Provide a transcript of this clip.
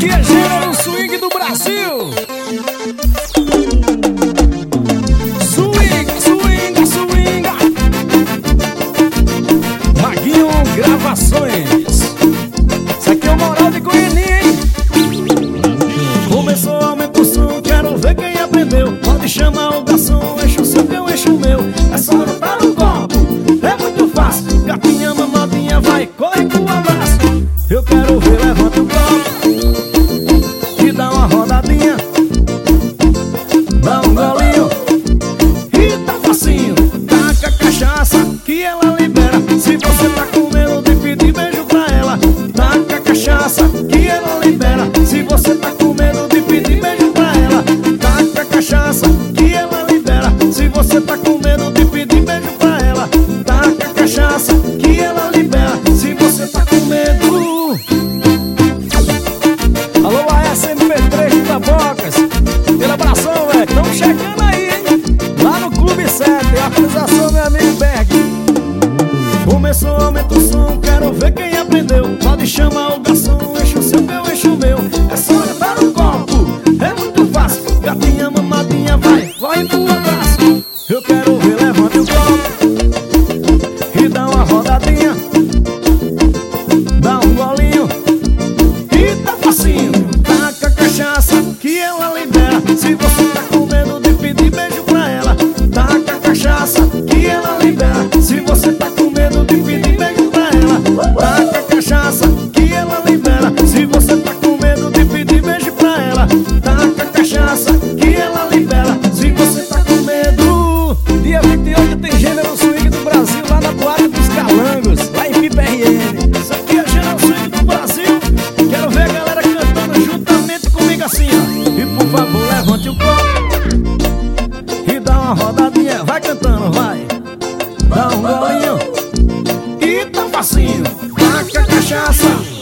aqui é gênero swing do Brasil. Swinga, swinga, swinga. Maguinho Gravações. Isso aqui é o Moral de Goianinha, hein? Começou, aumenta o som, quero ver quem aprendeu. Pode chamar o garçom, enche o seu que eu encho o meu. É só botar no copo, é muito fácil. Gatinha, mamadinha, vai, corre com um abraço. Eu quero ver, levanta o copo e dá uma rodadinha, dá um golinho e tá facinho. Taca a cachaça que ela libera. Se você tá com medo de pedir beijo pra ela, taca a cachaça que ela libera. Se você tá com medo de pedir beijo pra ela, taca a cachaça que ela libera. Se você tá com medo de pedir beijo pra ela, taca a cachaça que ela libera. Se você tá com medo. Alô, ASMP3 da Bocas, pela abração, velho. Tamo chegando aí, hein? Lá no Clube 7, a organização, meu amigo Berg. Começou, aumenta o som, quero ver quem aprendeu. Pode chamar o garçom, enche o seu que eu encho o meu. É só levar um copo, é muito fácil. Gatinha, mamadinha, vai, corre pro abraço. Eu quero ver, levante o copo e dá uma rodadinha, dá um golinho e tá facinho. Taca a cachaça que ela libera. Se você tá com medo de pedir beijo pra ela, taca a cachaça que ela libera. Se você tá com medo de pedir beijo pra ela, taca a cachaça que ela libera. Se você tá com medo de pedir beijo pra ela, taca a cachaça que ela libera. Se você tá com medo. Dia 28 tem gênero swing do Brasil lá na Boate dos Calangos, lá em PPRN. Isso aqui é gênero swing do Brasil. Quero ver a galera cantando juntamente comigo assim, ó. E por favor, levante o copo e dá uma rodadinha. Vai cantando, vai. Dá um golinho e tá facinho. Taca a cachaça